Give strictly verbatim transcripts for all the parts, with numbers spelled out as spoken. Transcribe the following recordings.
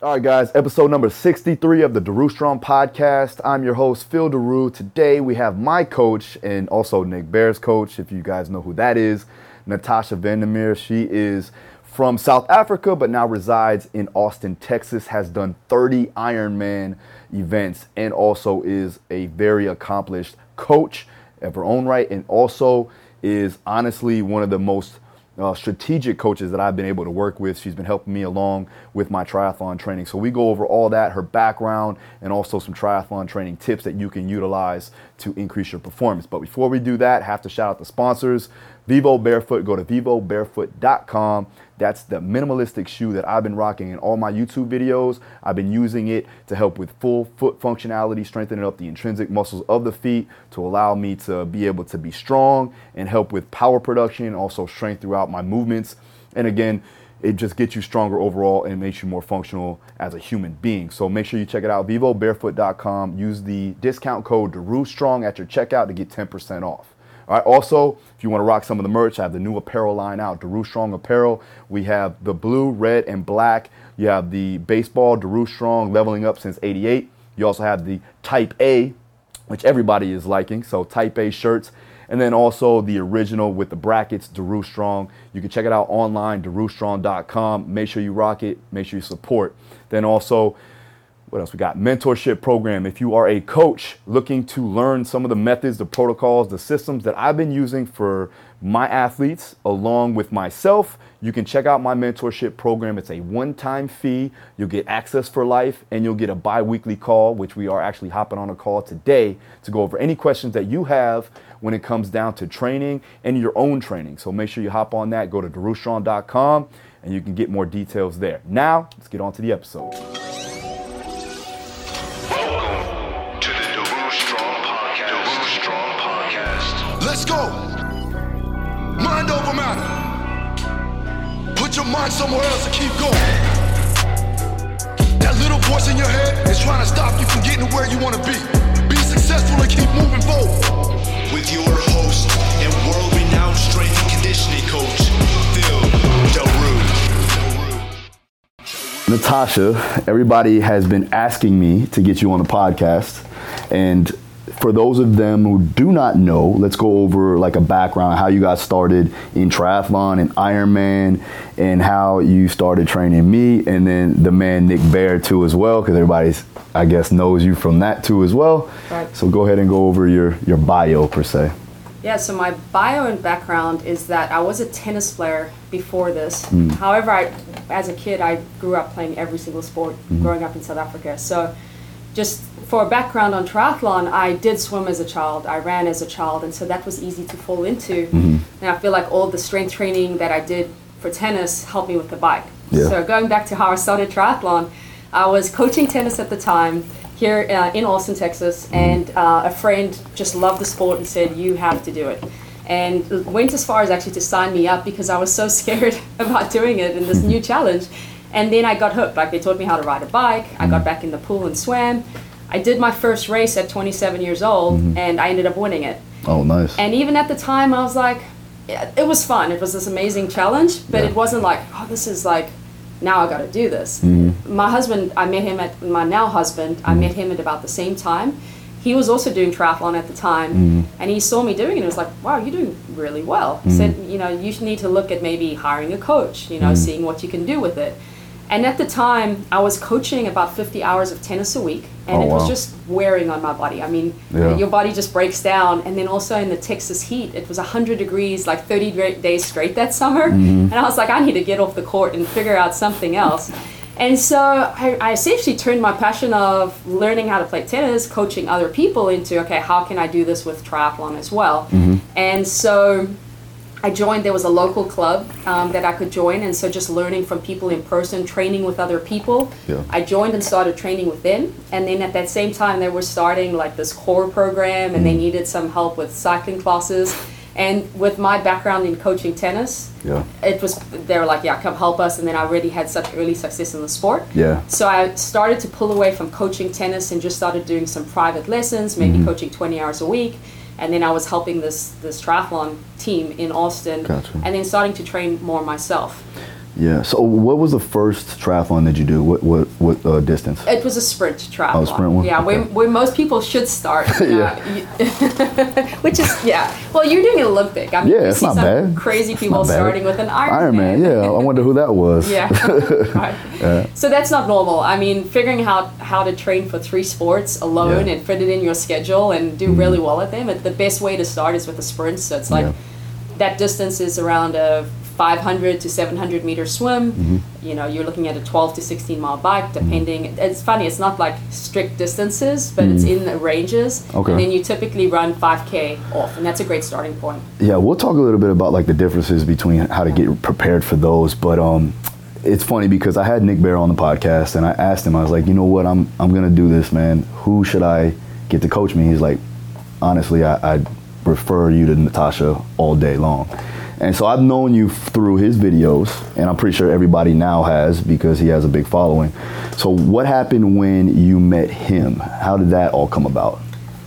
All right, guys, episode number sixty-three of the Daru Strong podcast. I'm your host, Phil Daru. Today we have my coach and also Nick Bare's coach, if you guys know who that is, Natasha Vandermeer. She is from South Africa, but now resides in Austin, Texas, has done thirty Ironman events, and also is a very accomplished coach of her own right, and also is honestly one of the most Uh, strategic coaches that I've been able to work with. She's been helping me along with my triathlon training. So we go over all that, her background, and also some triathlon training tips that you can utilize to increase your performance. But before we do that, have to shout out the sponsors. Vivo Barefoot. Go to vivo barefoot dot com. That's the minimalistic shoe that I've been rocking in all my YouTube videos. I've been using it to help with full foot functionality, strengthening up the intrinsic muscles of the feet to allow me to be able to be strong and help with power production, also strength throughout my movements. And again, it just gets you stronger overall and makes you more functional as a human being. So make sure you check it out, vivo barefoot dot com. Use the discount code DaruStrong at your checkout to get ten percent off. All right. Also, if you want to rock some of the merch, I have the new apparel line out, Daru Strong Apparel. We have the blue, red, and black. You have the baseball, Daru Strong, leveling up since eighty-eight. You also have the Type A, which everybody is liking, so Type A shirts. And then also the original with the brackets, Daru Strong. You can check it out online, daru strong dot com. Make sure you rock it. Make sure you support. Then also, what else we got? Mentorship program. If you are a coach looking to learn some of the methods, the protocols, the systems that I've been using for my athletes along with myself, you can check out my mentorship program. It's a one-time fee. You'll get access for life, and you'll get a bi-weekly call, which we are actually hopping on a call today to go over any questions that you have when it comes down to training and your own training. So make sure you hop on that. Go to daru strong dot com, and you can get more details there. Now, let's get on to the episode. Let's go. Mind over matter. Put your mind somewhere else and keep going. That little voice in your head is trying to stop you from getting to where you want to be. Be successful and keep moving forward. With your host and world-renowned strength and conditioning coach, Phil Daru. Natasha, everybody has been asking me to get you on the podcast, and for those of them who do not know, let's go over like a background, how you got started in triathlon and Ironman, and how you started training me, and then the man Nick Bare too as well, because everybody, I guess, knows you from that too as well. Right. So go ahead and go over your, your bio per se. Yeah, so my bio and background is that I was a tennis player before this. Mm. However, I, as a kid, I grew up playing every single sport mm. growing up in South Africa. So just for a background on triathlon, I did swim as a child, I ran as a child, and so that was easy to fall into. Mm-hmm. And I feel like all the strength training that I did for tennis helped me with the bike. Yeah. So going back to how I started triathlon, I was coaching tennis at the time here uh, in Austin, Texas, mm-hmm. and uh, a friend just loved the sport and said, you have to do it. And went as far as actually to sign me up because I was so scared about doing it in this new challenge. And then I got hooked. Like, they taught me how to ride a bike. I got back in the pool and swam. I did my first race at twenty-seven years old, mm-hmm. and I ended up winning it. Oh, nice. And even at the time, I was like, it was fun. It was this amazing challenge, but yeah. It wasn't like, oh, this is like, now I got to do this. Mm-hmm. My husband, I met him at, my now husband, mm-hmm. I met him at about the same time. He was also doing triathlon at the time, mm-hmm. and he saw me doing it and was like, wow, you're doing really well. He mm-hmm. said, you know, you need to look at maybe hiring a coach, you know, mm-hmm. seeing what you can do with it. And at the time, I was coaching about fifty hours of tennis a week, and oh, it was wow. just wearing on my body. I mean, yeah. your body just breaks down. And then also in the Texas heat, it was one hundred degrees, like thirty days straight that summer. Mm-hmm. And I was like, I need to get off the court and figure out something else. And so I, I essentially turned my passion of learning how to play tennis, coaching other people into, okay, how can I do this with triathlon as well? Mm-hmm. And so I joined, there was a local club um, that I could join, and so just learning from people in person, training with other people. Yeah. I joined and started training with them, and then at that same time they were starting like this core program, and mm. they needed some help with cycling classes. And with my background in coaching tennis, yeah. it was, they were like, yeah, come help us, and then I already had such early success in the sport. Yeah. So I started to pull away from coaching tennis and just started doing some private lessons, maybe mm-hmm. coaching twenty hours a week. And then I was helping this this triathlon team in Austin, gotcha. And then starting to train more myself. Yeah. So what was the first triathlon that you do? What what what uh, distance? It was a sprint triathlon. Oh, sprint one? Yeah, Okay. where, where most people should start. Yeah. Uh, you- which is, yeah. Well, you're doing an Olympic. I mean, Yeah, you it's see not some bad. crazy It's people not bad. starting with an Ironman. Ironman. Yeah. I wonder who that was. Yeah. Right. So that's not normal. I mean, figuring out how to train for three sports alone Yeah. and fit it in your schedule and do really well at them, it, the best way to start is with a sprint. So it's like Yeah. that distance is around a five hundred to seven hundred meter swim. Mm-hmm. You know, you're looking at a twelve to sixteen mile bike, depending. It's funny, it's not like strict distances, but it's in the ranges. Mm. Okay. And then you typically run five K off, and that's a great starting point. Yeah, we'll talk a little bit about like the differences between how to get prepared for those. But um, it's funny because I had Nick Bear on the podcast, and I asked him, I was like, you know what, I'm I'm gonna do this, man. Who should I get to coach me? He's like, honestly, I, I'd refer you to Natasha all day long. And so I've known you through his videos, and I'm pretty sure everybody now has because he has a big following. So what happened when you met him? How did that all come about?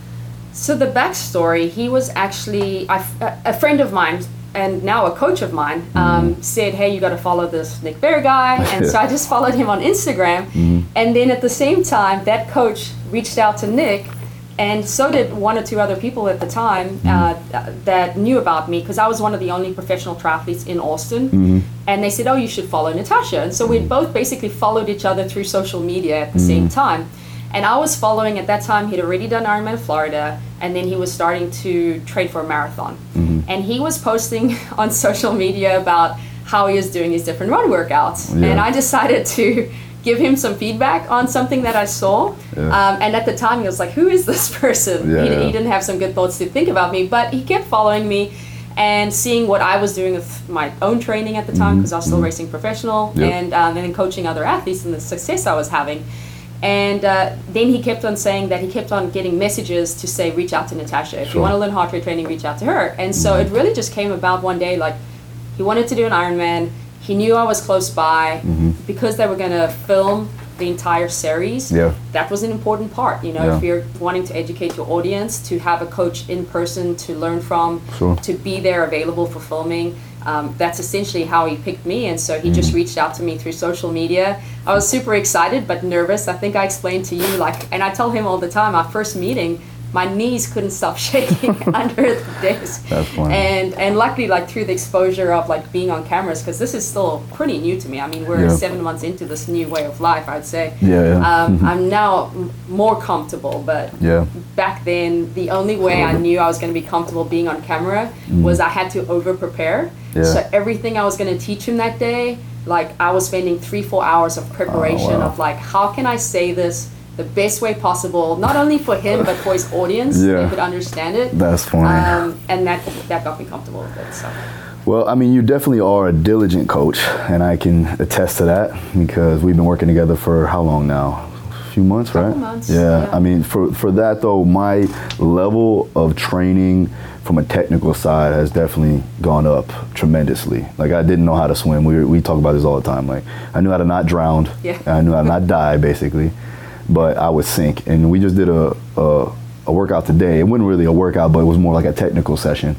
So the backstory, he was actually a, a friend of mine and now a coach of mine, um, Mm-hmm. said, hey, you got to follow this Nick Bear guy. And so I just followed him on Instagram. Mm-hmm. And then at the same time, that coach reached out to Nick, and so did one or two other people at the time uh, that knew about me, because I was one of the only professional triathletes in Austin. Mm-hmm. And they said, oh, you should follow Natasha. And so we both basically followed each other through social media at the same time. And I was following, at that time, he'd already done Ironman Florida, and then he was starting to train for a marathon. And he was posting on social media about how he was doing his different run workouts. Yeah. And I decided to give him some feedback on something that I saw. Yeah. Um, and at the time, he was like, who is this person? Yeah, he, yeah. he didn't have some good thoughts to think about me, but he kept following me and seeing what I was doing with my own training at the time, because I was still racing professional, Yep. and, um, and then coaching other athletes and the success I was having. And uh, then he kept on saying that he kept on getting messages to say, reach out to Natasha. If Sure. you want to learn heart rate training, reach out to her. And so it really just came about one day, like, he wanted to do an Ironman. He knew I was close by. Because they were going to film the entire series. Yeah. That was an important part. You know, Yeah. if you're wanting to educate your audience, to have a coach in person to learn from, Sure. to be there available for filming. Um, that's essentially how he picked me, and so he just reached out to me through social media. I was super excited but nervous. I think I explained to you, like, and I tell him all the time, our first meeting, my knees couldn't stop shaking under the desk. That's funny. And and luckily, like, through the exposure of like being on cameras, because this is still pretty new to me. I mean, we're Yeah. seven months into this new way of life, I'd say. Yeah, yeah. Um, I'm now m- more comfortable, but Yeah. back then, the only way I knew I was going to be comfortable being on camera was I had to over prepare. Yeah. So everything I was going to teach him that day, like, I was spending three, four hours of preparation Oh, wow. of like, how can I say this the best way possible, not only for him but for his audience, Yeah. they could understand it. That's funny. Um, and that that got me comfortable with it. So. Well, I mean, you definitely are a diligent coach, and I can attest to that because we've been working together for how long now? A few months, Couple right? months, Yeah. yeah. I mean, for for that though, my level of training from a technical side has definitely gone up tremendously. Like, I didn't know how to swim. We we talk about this all the time. Like, I knew how to not drown. Yeah. I knew how to not die, basically, but I would sink. And we just did a, a a workout today. It wasn't really a workout, but it was more like a technical session.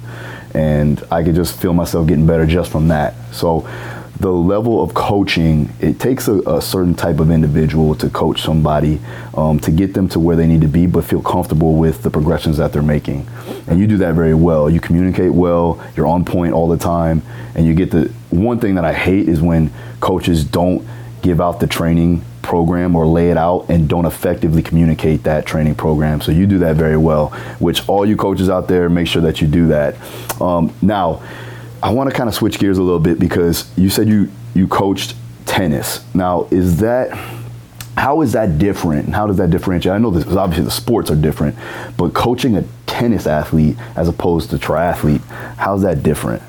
And I could just feel myself getting better just from that. So the level of coaching, it takes a, a certain type of individual to coach somebody, um, to get them to where they need to be, but feel comfortable with the progressions that they're making. And you do that very well. You communicate well, you're on point all the time, and you get the, one thing that I hate is when coaches don't give out the training program or lay it out and don't effectively communicate that training program. So you do that very well, which all you coaches out there, make sure that you do that. Um, now, I want to kind of switch gears a little bit because you said you, you coached tennis. Now, is that, how is that different? And how does that differentiate? I know this, obviously the sports are different, but coaching a tennis athlete as opposed to triathlete, how's that different?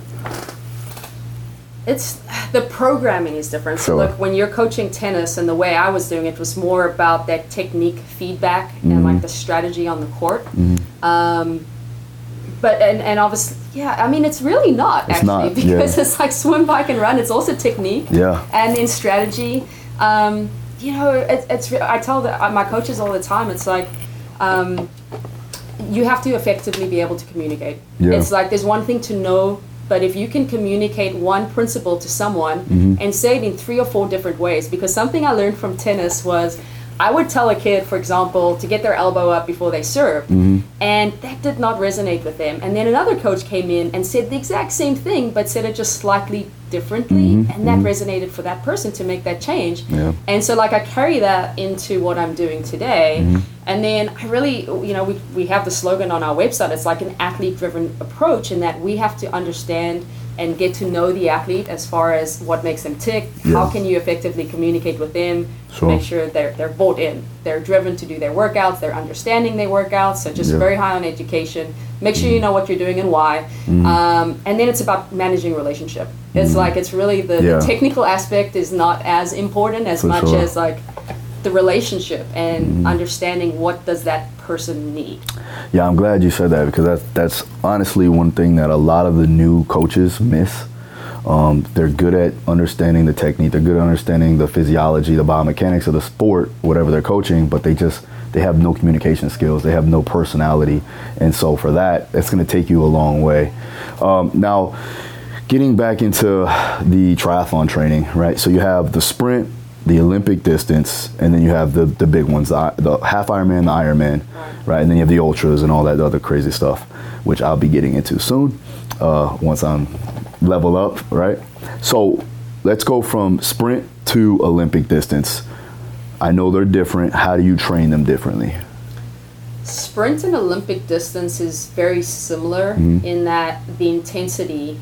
It's, the programming is different. So Sure. look, when you're coaching tennis, and the way I was doing it was more about that technique feedback and like the strategy on the court. Um, but and, and obviously, yeah, I mean, it's really not It's actually not, because yeah. it's like swim, bike, and run. It's also technique. Yeah. And in strategy, um, you know, it, it's re- I tell the, uh, my coaches all the time. It's like. Um, you have to effectively be able to communicate. Yeah. It's like there's one thing to know but if you can communicate one principle to someone mm-hmm. and say it in three or four different ways, because something I learned from tennis was I would tell a kid, for example, to get their elbow up before they serve, mm-hmm. and that did not resonate with them. And then another coach came in and said the exact same thing, but said it just slightly differently, mm-hmm. and that mm-hmm. resonated for that person to make that change. Yeah. And so, like, I carry that into what I'm doing today. Mm-hmm. And then I really, you know, we, we have the slogan on our website. It's like an athlete-driven approach, in that we have to understand and get to know the athlete as far as what makes them tick. Yeah. How can you effectively communicate with them, sure. make sure they're they're bought in, they're driven to do their workouts, they're understanding their workouts, so just yeah. very high on education. Make sure you know what you're doing and why. Mm-hmm. Um, and then it's about managing relationship. It's mm-hmm. like, it's really the, yeah. the technical aspect is not as important as For much sure. as like the relationship and mm-hmm. understanding what does that person need. Yeah, I'm glad you said that, because that's, that's honestly one thing that a lot of the new coaches miss. Um, they're good at understanding the technique, they're good at understanding the physiology, the biomechanics of the sport, whatever they're coaching, but they just, they have no communication skills, they have no personality. And so for that, it's going to take you a long way. Um, now, getting back into the triathlon training, right? So you have the sprint, the Olympic distance, and then you have the, the big ones, the, the half Ironman, the Ironman, right? And then you have the ultras and all that other crazy stuff, which I'll be getting into soon uh, once I'm level up, right? So let's go from sprint to Olympic distance. I know they're different. How do you train them differently? Sprint and Olympic distance is very similar mm-hmm. in that the intensity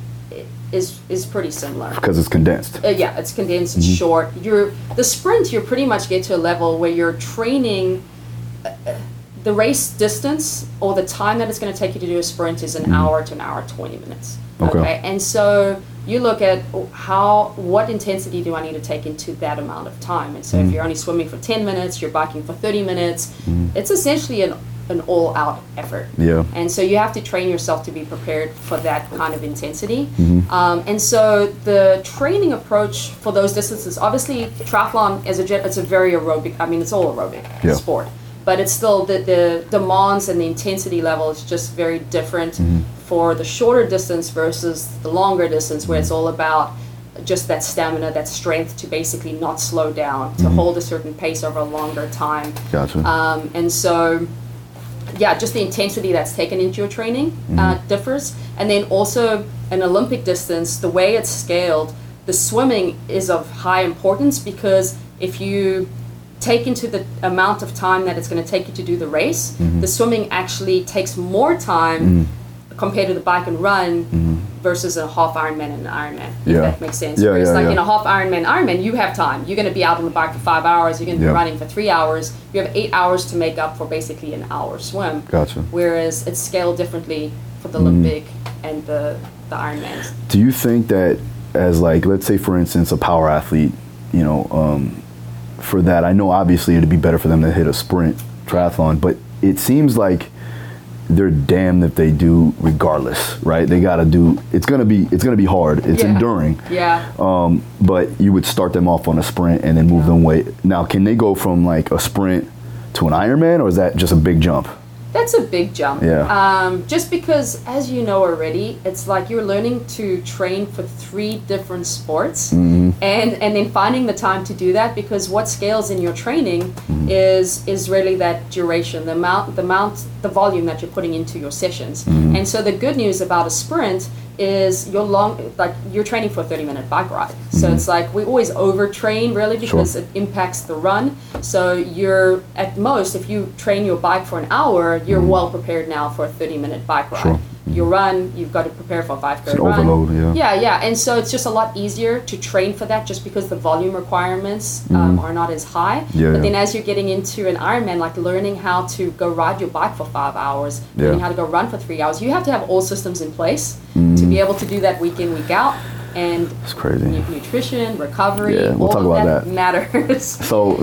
is is pretty similar. Because it's condensed. Uh, yeah, it's condensed, it's mm-hmm. short. You're the sprint, you pretty much get to a level where you're training uh, the race distance, or the time that it's going to take you to do a sprint, is an mm-hmm. hour to an hour twenty minutes. Okay. okay. And so you look at how what intensity do I need to take into that amount of time. And so mm-hmm. if you're only swimming for ten minutes, you're biking for thirty minutes, mm-hmm. it's essentially an an all-out effort. Yeah. And so you have to train yourself to be prepared for that kind of intensity. Mm-hmm. Um, and so the training approach for those distances, obviously triathlon is a it's a very aerobic, I mean, it's all aerobic yeah. sport, but it's still the, the demands and the intensity level is just very different mm-hmm. for the shorter distance versus the longer distance, where it's all about just that stamina, that strength to basically not slow down, to mm-hmm. hold a certain pace over a longer time. Gotcha. Um, and so yeah, just the intensity that's taken into your training mm-hmm. uh, differs. And then also an Olympic distance, the way it's scaled, the swimming is of high importance, because if you take into the amount of time that it's going to take you to do the race, mm-hmm. the swimming actually takes more time mm-hmm. compared to the bike and run mm-hmm. versus a half Ironman and an Ironman, if yeah. that makes sense. Yeah, Whereas yeah, like yeah. in a half Ironman, Ironman, you have time. You're going to be out on the bike for five hours. You're going to be yeah. running for three hours. You have eight hours to make up for basically an hour swim. Gotcha. Whereas it's scaled differently for the mm. Olympic and the, the Ironmans. Do you think that as, like, let's say for instance, a power athlete, you know, um, for that, I know obviously it'd be better for them to hit a sprint triathlon, but it seems like they're damned if they do regardless, right? They got to do, it's going to be, it's going to be hard. It's yeah. enduring. Yeah. Um, but you would start them off on a sprint and then move yeah. them away. Now, can they go from like a sprint to an Ironman, or is that just a big jump? That's a big jump. Yeah. Um, just because, as you know already, it's like you're learning to train for three different sports, mm-hmm. and and then finding the time to do that, because what scales in your training mm-hmm. is is really that duration, the amount, the amount, the volume that you're putting into your sessions. Mm-hmm. And so the good news about a sprint is you're long, like you're training for a thirty minute bike ride. So mm-hmm. it's like we always overtrain really, because sure. it impacts the run. So you're at most, if you train your bike for an hour, you're mm-hmm. well prepared now for a thirty minute bike ride. Sure. You run, you've got to prepare for a five K run. Overload, yeah. Yeah, yeah. And so it's just a lot easier to train for that, just because the volume requirements mm-hmm. um, are not as high. Yeah, but yeah. then as you're getting into an Ironman, like learning how to go ride your bike for five hours, yeah. learning how to go run for three hours, you have to have all systems in place mm-hmm. to be able to do that week in, week out. And it's crazy. nu- nutrition, recovery, yeah, we'll all talk of about that, that. matters. So,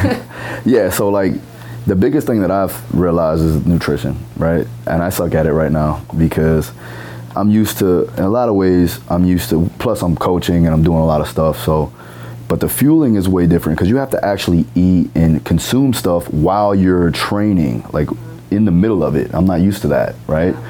yeah, so like the biggest thing that I've realized is nutrition, right? And I suck at it right now because I'm used to, in a lot of ways, I'm used to, plus I'm coaching and I'm doing a lot of stuff. So, but the fueling is way different, because you have to actually eat and consume stuff while you're training, like in the middle of it. I'm not used to that, right?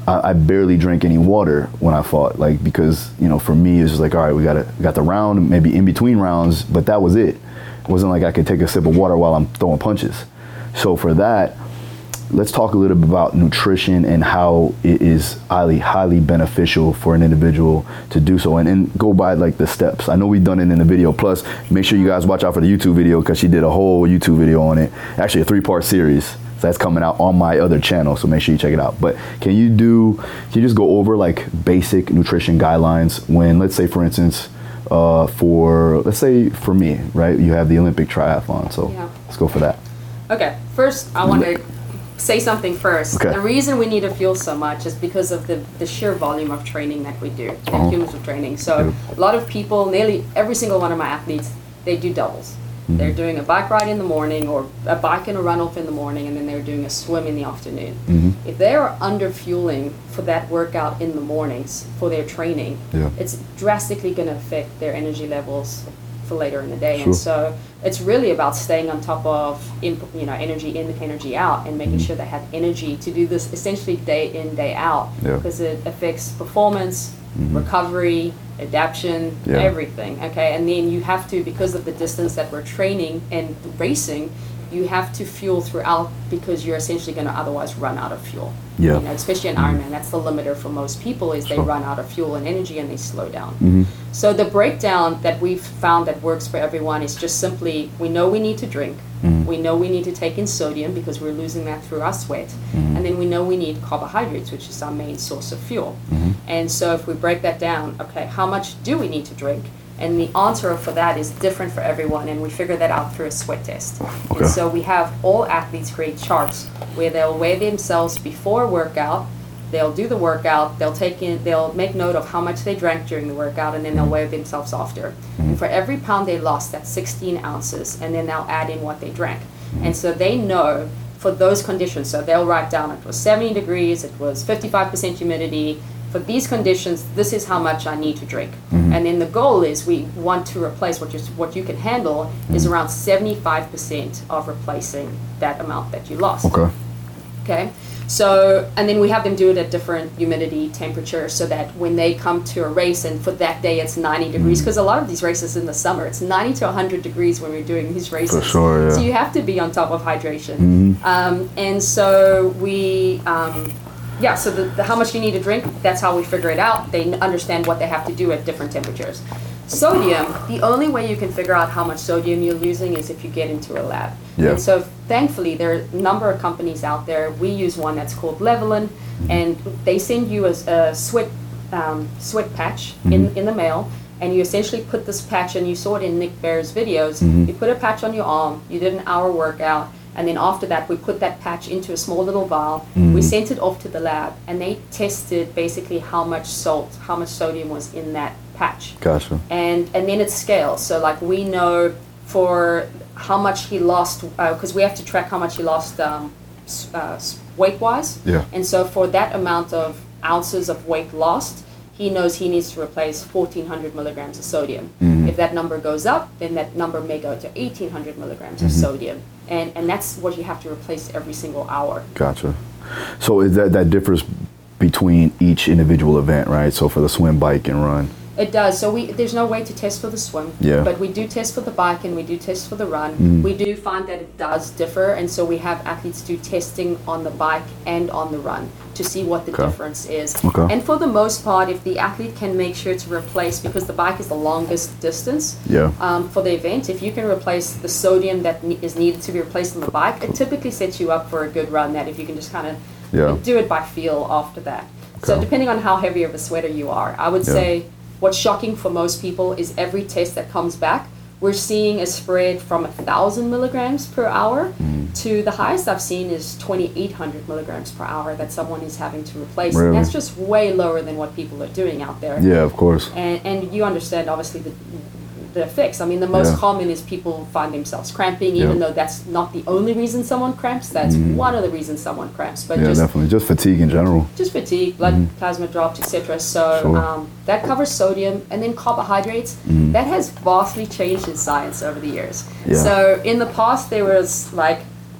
I, I barely drank any water when I fought, like, because, you know, for me, it's just like, all right, we got we got the round, maybe in between rounds, but that was it. It wasn't like I could take a sip of water while I'm throwing punches. So for that, let's talk a little bit about nutrition and how it is highly, highly beneficial for an individual to do so, and, and go by like the steps. I know we've done it in the video. Plus, make sure you guys watch out for the YouTube video, because she did a whole YouTube video on it. Actually, a three-part series. So that's coming out on my other channel, so make sure you check it out. But can you do, can you just go over like basic nutrition guidelines when, let's say, for instance, uh, for, let's say for me, right, you have the Olympic triathlon. So Yeah. let's go for that. Okay, first I want to say something first. Okay. The reason we need to fuel so much is because of the, the sheer volume of training that we do, the Uh-huh. cumulative training. So a lot of people, nearly every single one of my athletes, they do doubles. Mm-hmm. They're doing a bike ride in the morning, or a bike and a run off in the morning, and then they're doing a swim in the afternoon. Mm-hmm. If they are under fueling for that workout in the mornings for their training, Yeah. it's drastically going to affect their energy levels for later in the day. Sure. And so it's really about staying on top of input, you know, energy in, energy out, and making Mm-hmm. sure they have energy to do this essentially day in, day out, Yeah. because it affects performance, Mhm. recovery, adaptation, Yeah. everything. Okay, and then you have to, because of the distance that we're training and racing, you have to fuel throughout, because you're essentially going to otherwise run out of fuel. Yeah. You know, especially in Ironman, that's the limiter for most people, is they Sure. run out of fuel and energy and they slow down. Mm-hmm. So the breakdown that we've found that works for everyone is just simply, we know we need to drink, Mhm. we know we need to take in sodium because we're losing that through our sweat, Mhm. and then we know we need carbohydrates, which is our main source of fuel. Mhm. And so if we break that down, okay, how much do we need to drink? And the answer for that is different for everyone, and we figure that out through a sweat test. Okay. And so we have all athletes create charts where they'll weigh themselves before a workout, they'll do the workout, they'll take in, they'll make note of how much they drank during the workout, and then they'll weigh themselves after. And for every pound they lost, that's sixteen ounces, and then they'll add in what they drank. And so they know for those conditions, so they'll write down it was seventy degrees, it was fifty-five percent humidity. For these conditions, this is how much I need to drink. And then the goal is we want to replace what you what you can handle is around seventy-five percent of replacing that amount that you lost. Okay. Okay. So, and then we have them do it at different humidity temperatures, so that when they come to a race, and for that day it's ninety degrees, because a lot of these races in the summer, it's ninety to one hundred degrees when we're doing these races. For sure, yeah. So you have to be on top of hydration. Mhm. Um, and so we, um, yeah, so the, the how much you need to drink, that's how we figure it out. They n- understand what they have to do at different temperatures. Sodium, the only way you can figure out how much sodium you're losing is if you get into a lab. Yeah. And so thankfully there are a number of companies out there. We use one that's called Levelin, and they send you a, a sweat um, sweat patch in, in the mail, and you essentially put this patch, and you saw it in Nick Bear's videos, Mhm. you put a patch on your arm, you did an hour workout, and then after that we put that patch into a small little vial, we sent it off to the lab, and they tested basically how much salt, how much sodium was in that patch. Gotcha. And and then it scales. So like we know for how much he lost, because we have to track how much he lost um, s- uh, s- weight-wise. Yeah. And so for that amount of ounces of weight lost, he knows he needs to replace fourteen hundred milligrams of sodium. Mhm. If that number goes up, then that number may go to eighteen hundred milligrams Mm-hmm. of sodium. And and that's what you have to replace every single hour. Gotcha. So is that that differs between each individual event, right? So for the swim, bike, and run. It does. So we there's no way to test for the swim. Yeah. But we do test for the bike, and we do test for the run. Mhm. We do find that it does differ, and so we have athletes do testing on the bike and on the run to see what the Okay. difference is. Okay. And for the most part, if the athlete can make sure to replace, because the bike is the longest distance Yeah. um, for the event, if you can replace the sodium that ne- is needed to be replaced on the bike, it typically sets you up for a good run. That if you can just kind of Yeah. do it by feel after that. So Okay. depending on how heavy of a sweater you are, I would Yeah. say what's shocking for most people is every test that comes back, we're seeing a spread from one thousand milligrams per hour Mm. to the highest I've seen is twenty-eight hundred milligrams per hour that someone is having to replace. Really? And that's just way lower than what people are doing out there. Yeah, of course. And, and you understand, obviously, the, the effects. I mean, the most Yeah. common is people find themselves cramping, even Yeah. though that's not the only reason someone cramps. That's Mhm. one of the reasons someone cramps. But Yeah, just definitely. Just fatigue in general. just fatigue, blood plasma dropped, et cetera. So Sure. um, that covers sodium, and then carbohydrates. Mhm. That has vastly changed in science over the years. Yeah. So in the past, there was like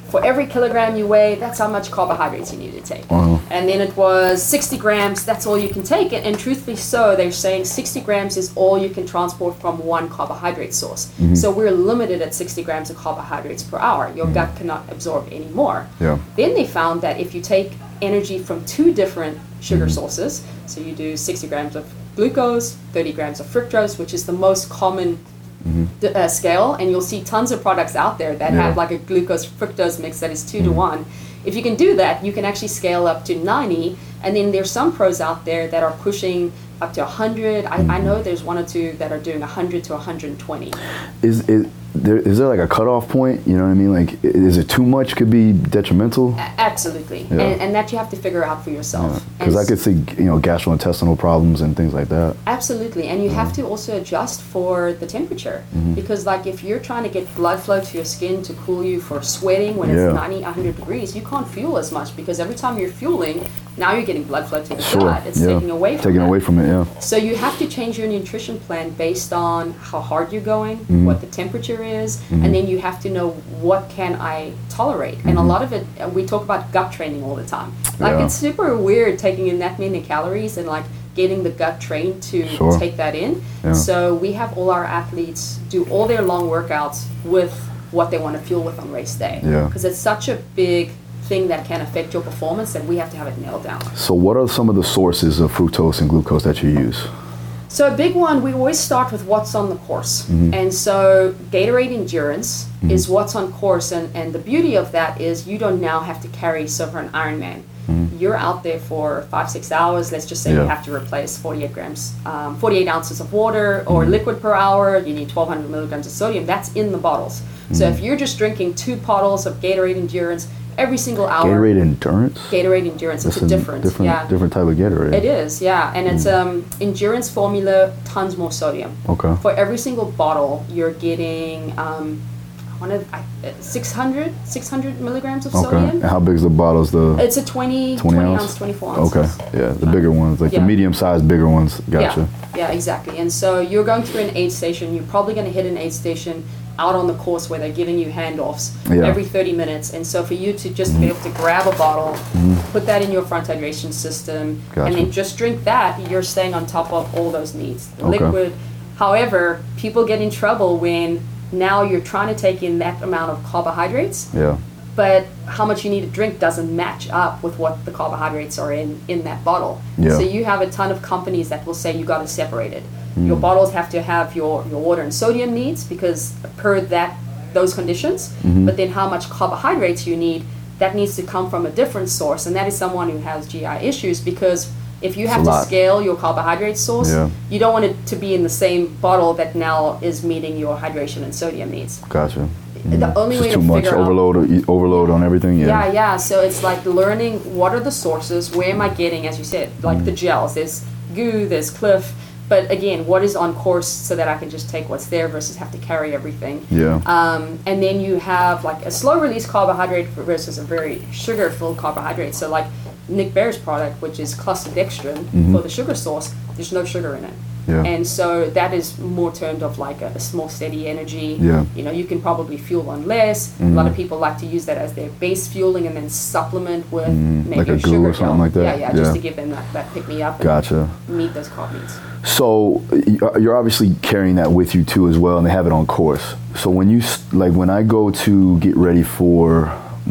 for every kilogram you weigh, that's how much carbohydrates you need to take. Wow. And then it was sixty grams, that's all you can take. And, and truthfully so, they're saying sixty grams is all you can transport from one carbohydrate source. Mm-hmm. So we're limited at sixty grams of carbohydrates per hour. Your mm-hmm. gut cannot absorb any more. Yeah. Then they found that if you take energy from two different sugar mm-hmm. sources, so you do sixty grams of glucose, thirty grams of fructose, which is the most common Mm-hmm. D- uh, scale, and you'll see tons of products out there that yeah. have like a glucose fructose mix that is two mm-hmm. to one. If you can do that, you can actually scale up to ninety, and then there's some pros out there that are pushing up to one hundred. I, mm-hmm. I know there's one or two that are doing one hundred to one hundred twenty. Is is there is there like a cutoff point? You know what I mean? Like, is it too much? Could be detrimental. A- absolutely, yeah. and, and that you have to figure out for yourself. Because yeah. I could see, you know, gastrointestinal problems and things like that. Absolutely, and you mm-hmm. have to also adjust for the temperature mm-hmm. because, like, if you're trying to get blood flow to your skin to cool you for sweating when yeah. it's ninety, one hundred degrees, you can't fuel as much because every time you're fueling, now you're getting blood flow to the sure. gut. It's yeah. taking away from taking it. away from it. Yeah. So you have to change your nutrition plan based on how hard you're going, mm-hmm. what the temperature is, mm-hmm. and then you have to know what can I tolerate. Mm-hmm. And a lot of it, we talk about gut training all the time. Like yeah. it's super weird taking in that many calories and like getting the gut trained to sure. take that in. Yeah. So we have all our athletes do all their long workouts with what they want to fuel with on race day. Yeah. Because it's such a big thing that can affect your performance that we have to have it nailed down. So what are some of the sources of fructose and glucose that you use? So a big one, we always start with what's on the course. Mm-hmm. And so Gatorade Endurance mm-hmm. is what's on course. And, and the beauty of that is you don't now have to carry, so for an Ironman, mm-hmm. you're out there for five, six hours. Let's just say yeah. you have to replace forty-eight grams, um, forty-eight ounces of water or mm-hmm. liquid per hour. You need twelve hundred milligrams of sodium. That's in the bottles. Mm-hmm. So if you're just drinking two bottles of Gatorade Endurance every single hour. Gatorade Endurance? Gatorade Endurance. It's That's a different, different, yeah. different type of Gatorade. It is, yeah. And it's mm. um endurance formula, tons more sodium. Okay. For every single bottle, you're getting um, one of six hundred, six hundred milligrams of okay. sodium. And how big is the bottles? The it's a twenty, twenty, twenty ounce? ounce, twenty-four ounces. Okay, yeah, the bigger ones, like yeah. the medium-sized, bigger ones. Gotcha. Yeah, yeah, exactly. And so you're going through an aid station. You're probably going to hit an aid station out on the course where they're giving you handoffs yeah. every thirty minutes. And so for you to just mm-hmm. be able to grab a bottle, mm-hmm. put that in your front hydration system, gotcha. and then just drink that, you're staying on top of all those needs. The okay. liquid. However, people get in trouble when now you're trying to take in that amount of carbohydrates, yeah. but how much you need to drink doesn't match up with what the carbohydrates are in, in that bottle. Yeah. So you have a ton of companies that will say you got to separate it. Mm. Your bottles have to have your, your water and sodium needs because per that those conditions, mm-hmm. but then how much carbohydrates you need, that needs to come from a different source, and that is someone who has G I issues because if you have to lot. scale your carbohydrate source, yeah. you don't want it to be in the same bottle that now is meeting your hydration and sodium needs. Gotcha. Mm. The only it's way too to much figure overload, out, overload on everything. Yeah. yeah, yeah. So it's like learning what are the sources, where am I getting, as you said, like mm. the gels. There's Goo, there's Cliff, but again, what is on course so that I can just take what's there versus have to carry everything. Yeah. Um, and then you have like a slow release carbohydrate versus a very sugar filled carbohydrate. So like Nick Bare's product, which is cluster dextrin mm-hmm. for the sugar source, there's no sugar in it. Yeah. And so that is more termed of like a, a small steady energy. Yeah. You know, you can probably fuel on less. Mm-hmm. A lot of people like to use that as their base fueling and then supplement with mm-hmm. maybe like a, a goo sugar or something gel. like that. Yeah, yeah, yeah, just to give them that, that pick me up and gotcha. meet those carb needs. So you're obviously carrying that with you too as well, and they have it on course. So when you like when I go to get ready for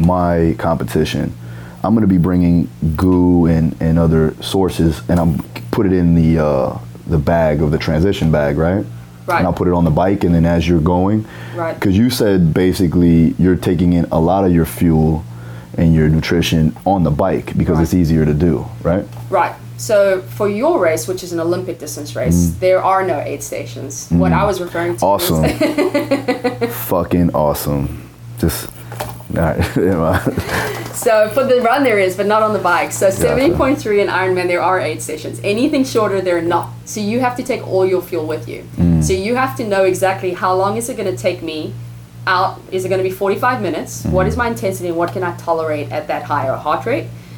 my competition, I'm going to be bringing goo and, and other sources, and I'm put it in the uh, the bag of the transition bag, right? Right. And I'll put it on the bike, and then as you're going, right? Because you said basically you're taking in a lot of your fuel and your nutrition on the bike because right. it's easier to do, right? Right. So for your race, which is an Olympic distance race, mm. there are no aid stations. Mm. What I was referring to awesome. was fucking awesome. Just, all right. So for the run there is, but not on the bike. So seventy point three in Ironman, there are aid stations. Anything shorter, there are not. So you have to take all your fuel with you. Mm. So you have to know exactly how long is it going to take me out. Is it going to be forty-five minutes? Mm. What is my intensity and what can I tolerate at that higher heart rate?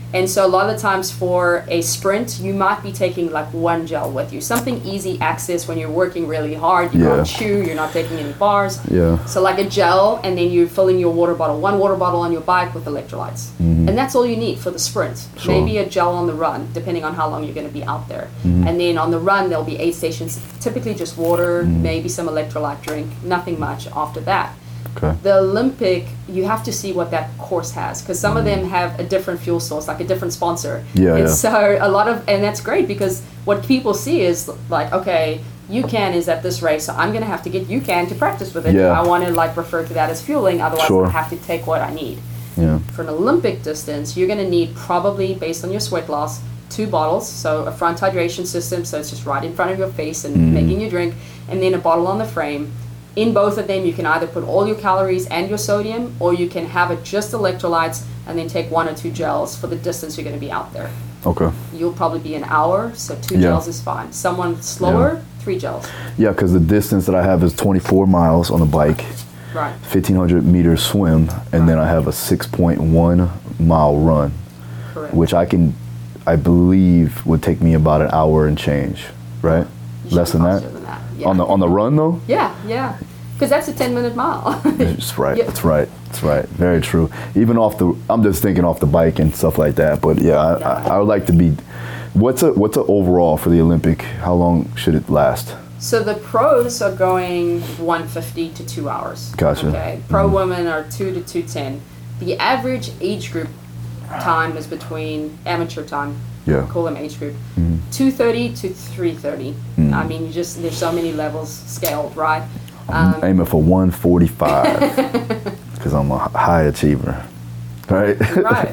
And so a lot of the times for a sprint, you might be taking like one gel with you. Something easy access when you're working really hard. You Yeah. can't chew, you're not taking any bars. Yeah. So like a gel, and then you're filling your water bottle, one water bottle on your bike with electrolytes. Mm-hmm. And that's all you need for the sprint. Sure. Maybe a gel on the run, depending on how long you're going to be out there. Mm-hmm. And then on the run, there'll be aid stations, typically just water, Mm-hmm. maybe some electrolyte drink, nothing much after that. Okay. The Olympic, you have to see what that course has, because some of them have a different fuel source, like a different sponsor. Yeah, and yeah. so a lot of, and that's great, because what people see is like, okay, UCAN is at this race, so I'm going to have to get UCAN to practice with it. Yeah. I want to like refer to that as fueling, otherwise Sure. I have to take what I need. Yeah. For an Olympic distance, you're going to need probably, based on your sweat loss, two bottles. So a front hydration system, so it's just right in front of your face and Mm. making you drink, and then a bottle on the frame. In both of them, you can either put all your calories and your sodium, or you can have it just electrolytes and then take one or two gels for the distance you're going to be out there. Okay. You'll probably be an hour, so two Yeah. gels is fine. Someone slower, three gels. Yeah, because the distance that I have is twenty-four miles on the bike, Right. fifteen hundred meters swim, and then I have a six point one mile run, Correct. which I can, I believe, would take me about an hour and change, right? You should Less be than that? faster than that. Yeah. On the on the run though? Yeah, yeah. Because that's a ten minute mile. That's right. Yeah. That's right. That's right. Very true. Even off the, I'm just thinking off the bike and stuff like that. But yeah, I, I, I would like to be. What's a what's a overall for the Olympic? How long should it last? So the pros are going one fifty to two hours. Gotcha. Okay. Pro women are two to two ten. The average age group time is between amateur time. Yeah. Call them age group. Mm-hmm. two thirty to three thirty. I mean, you just there's so many levels scaled, right? I'm Um, aiming for one forty-five because I'm a high achiever, right? right.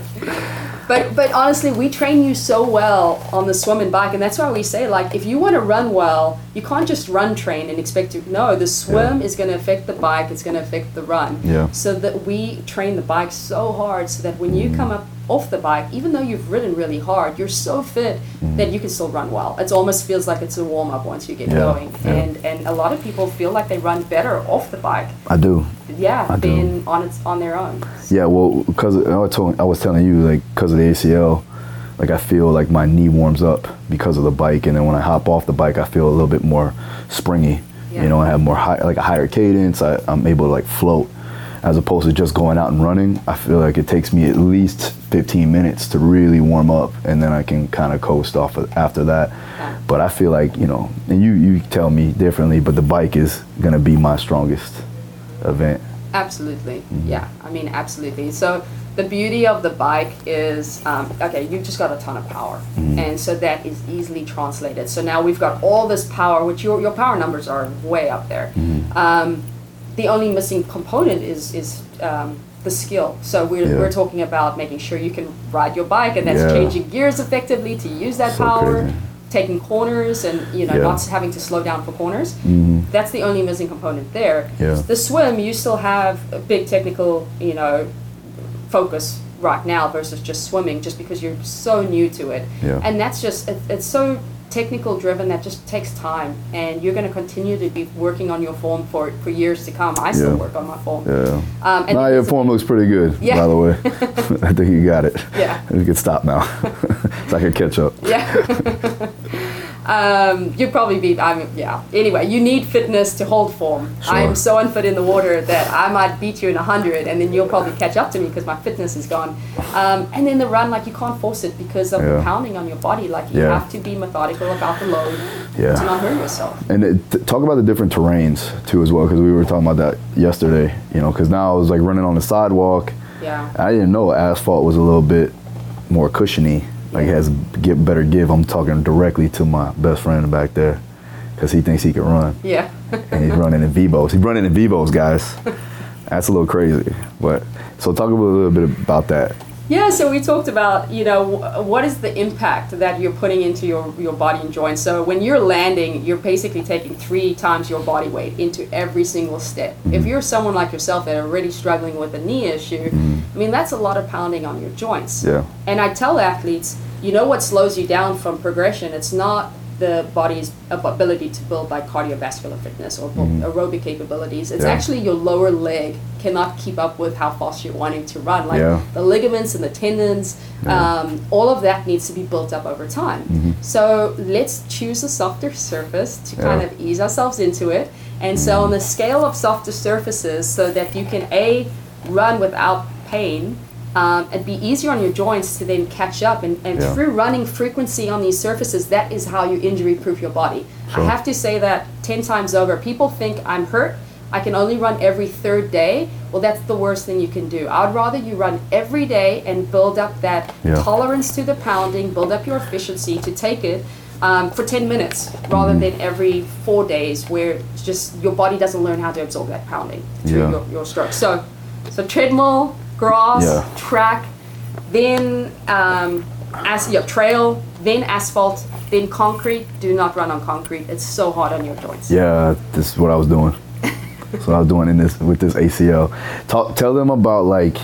But but honestly, we train you so well on the swim and bike, and that's why we say, like, if you want to run well, you can't just run train and expect to. No, the swim Yeah. is going to affect the bike. It's going to affect the run. Yeah. So that we train the bike so hard, so that when Mm-hmm. you come up off the bike, even though you've ridden really hard, you're so fit Mm-hmm. that you can still run well. It almost feels like it's a warm up once you get Yeah, going, yeah. and and a lot of people feel like they run better off the bike. I do. Yeah, I do. than on its on their own. Yeah, well, because I was telling, I was telling you, like, because of the A C L, like, I feel like my knee warms up because of the bike, and then when I hop off the bike, I feel a little bit more springy. Yeah. You know, I have more high, like a higher cadence. I, I'm able to like float, as opposed to just going out and running. I feel like it takes me at least fifteen minutes to really warm up, and then I can kind of coast off of after that. Yeah. But I feel like, you know, and you you tell me differently, but the bike is gonna be my strongest event. Absolutely. Mm-hmm. Yeah, I mean, absolutely. So the beauty of the bike is, um, okay, you've just got a ton of power. Mm-hmm. And so that is easily translated. So now we've got all this power, which your, your power numbers are way up there. Mm-hmm. Um, the only missing component is, is um, the skill. So we're, Yeah. we're talking about making sure you can ride your bike, and that's Yeah. changing gears effectively to use that So power. crazy. Taking corners and, you know, Yeah. not having to slow down for corners. Mhm. That's the only missing component there. Yeah. The swim, you still have a big technical, you know, focus right now versus just swimming, just because you're so new to it. Yeah. And that's just, it, it's so technical driven that just takes time, and you're going to continue to be working on your form for for years to come. I still Yeah. work on my form. Yeah. Um, and Nah, your form looks pretty good, Yeah. by the way. I think you got it. Yeah. You can stop now, so I can catch up. Yeah. um, you'd probably be, I mean, yeah. Anyway, you need fitness to hold form. Sure. I'm so unfit in the water that I might beat you in a hundred, and then you'll probably catch up to me because my fitness is gone. Um, and then the run, like, you can't force it because of the Yeah. pounding on your body. Like, you Yeah. have to be methodical about the load Yeah. to not hurt yourself. And it, th- talk about the different terrains too, as well, because we were talking about that yesterday. You know, because now I was like running on the sidewalk. Yeah. I didn't know asphalt was a little bit more cushiony. Like, it has get better give. I'm talking directly to my best friend back there, because he thinks he can run, Yeah. and he's running in Vivos. He's running in Vivos, guys. That's a little crazy. But so talk a little bit about that. Yeah, so we talked about, you know, wh- what is the impact that you're putting into your, your body and joints. So when you're landing, you're basically taking three times your body weight into every single step. Mm-hmm. If you're someone like yourself that are already struggling with a knee issue, I mean, that's a lot of pounding on your joints. Yeah. And I tell athletes, you know what slows you down from progression? It's not the body's ability to build like cardiovascular fitness or build Mhm. aerobic capabilities. It's Yeah. actually your lower leg cannot keep up with how fast you're wanting to run. Like Yeah. the ligaments and the tendons, Yeah. um, all of that needs to be built up over time. Mhm. So let's choose a softer surface to kind Yeah. of ease ourselves into it. And so on the scale of softer surfaces, so that you can A, run without pain, um, and be easier on your joints to then catch up. And, and Yeah. through running frequency on these surfaces, that is how you injury-proof your body. Sure. I have to say that ten times over. People think I'm hurt, I can only run every third day. Well, that's the worst thing you can do. I'd rather you run every day and build up that Yeah. tolerance to the pounding, build up your efficiency to take it um, for ten minutes rather than every four days where it's just your body doesn't learn how to absorb that pounding through Yeah. your, your stroke. So, so treadmill, grass, Yeah. track, then um, as your trail, then asphalt, then concrete. Do not run on concrete. It's so hard on your joints. Yeah, this is what I was doing. That's what I was doing in this with this A C L. Talk, tell them about like,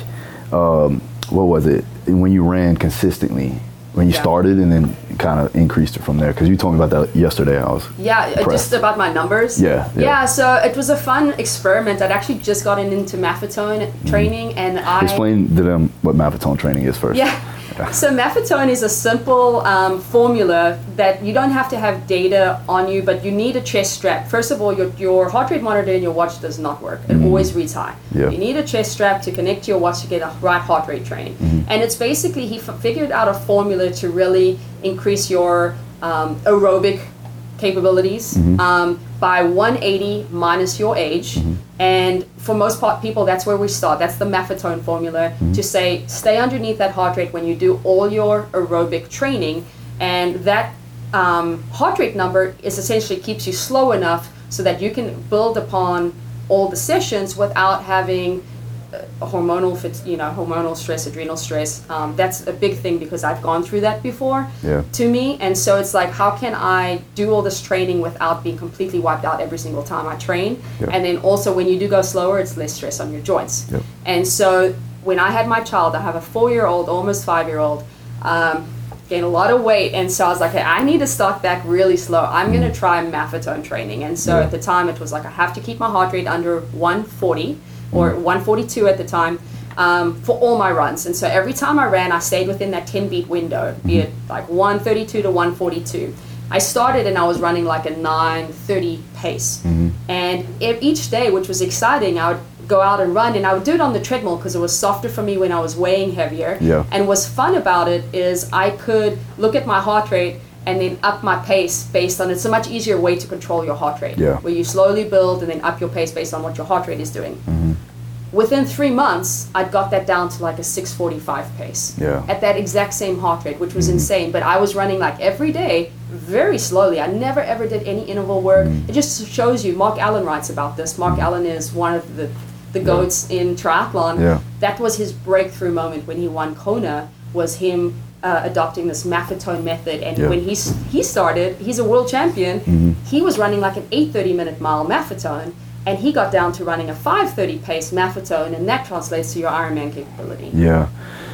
um, what was it when you ran consistently when you Yeah. started, and then kind of increased it from there? Because you told me about that yesterday. I was Yeah, uh, impressed. just about my numbers. Yeah, yeah. Yeah, so it was a fun experiment. I'd actually just gotten into Maffetone training, and I Explain to them what Maffetone training is first. Yeah. So Maffetone is a simple um, formula that you don't have to have data on you, but you need a chest strap. First of all, your, your heart rate monitor in your watch does not work. It always reads high. Yeah. You need a chest strap to connect to your watch to get a right heart rate training. And it's basically, he f- figured out a formula to really increase your um, aerobic capabilities um, by one eighty minus your age. And for most part people, that's where we start. That's the Maffetone formula to say, stay underneath that heart rate when you do all your aerobic training. And that um, heart rate number is essentially keeps you slow enough so that you can build upon all the sessions without having uh, hormonal, fit- you know, hormonal stress, adrenal stress. Um, that's a big thing because I've gone through that before. Yeah. To me, and so it's like, how can I do all this training without being completely wiped out every single time I train? Yeah. And then also when you do go slower, it's less stress on your joints. Yep. And so when I had my child, I have a four-year-old, almost five-year-old, um, gained a lot of weight, and so I was like, hey, I need to start back really slow. I'm going to try Maffetone training. And so Yeah. at the time, it was like I have to keep my heart rate under one forty or one forty-two at the time um, for all my runs. And so every time I ran, I stayed within that ten beat window, be it like one thirty-two to one forty-two. I started and I was running like a nine thirty pace. And e- each day, which was exciting, I would go out and run, and I would do it on the treadmill because it was softer for me when I was weighing heavier. Yeah. And what's fun about it is I could look at my heart rate and then up my pace based on, it's a much easier way to control your heart rate. Yeah. Where you slowly build and then up your pace based on what your heart rate is doing. Within three months, I'd got that down to like a six forty-five pace. Yeah. At that exact same heart rate, which was insane. But I was running like every day, very slowly. I never ever did any interval work. It just shows you, Mark Allen writes about this. Mark Allen is one of the, the goats in triathlon. Yeah. That was his breakthrough moment when he won Kona, was him uh, adopting this Maffetone method. And Yeah. when he, s- he started, he's a world champion, he was running like an eight thirty minute mile Maffetone. And he got down to running a five thirty pace Maffetone, and that translates to your Ironman capability. Yeah.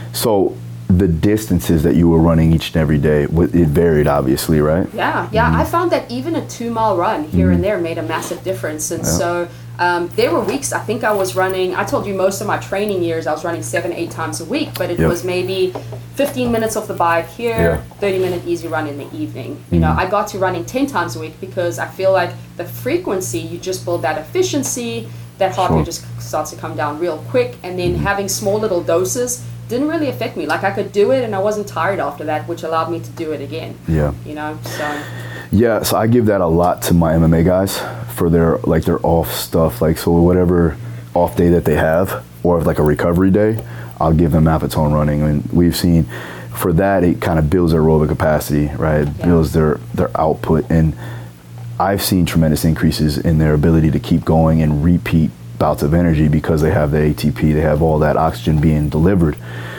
So the distances that you were running each and every day, wa- it varied obviously, right? Yeah, yeah. I found that even a two mile run here and there made a massive difference. And so um, there were weeks, I think I was running, I told you most of my training years, I was running seven, eight times a week, but it Yep. was maybe fifteen minutes off the bike here, Yeah. thirty minute easy run in the evening. You know, I got to running ten times a week because I feel like the frequency, you just build that efficiency, that heart Sure. rate just starts to come down real quick. And then having small little doses didn't really affect me. Like I could do it and I wasn't tired after that, which allowed me to do it again. Yeah. You know, so. Yeah, so I give that a lot to my M M A guys for their like their off stuff. Like so whatever off day that they have, or like a recovery day, I'll give them Maffetone running. And we've seen for that it kind of builds their aerobic capacity, right? It Yeah. builds their their output, and I've seen tremendous increases in their ability to keep going and repeat bouts of energy because they have the A T P, they have all that oxygen being delivered.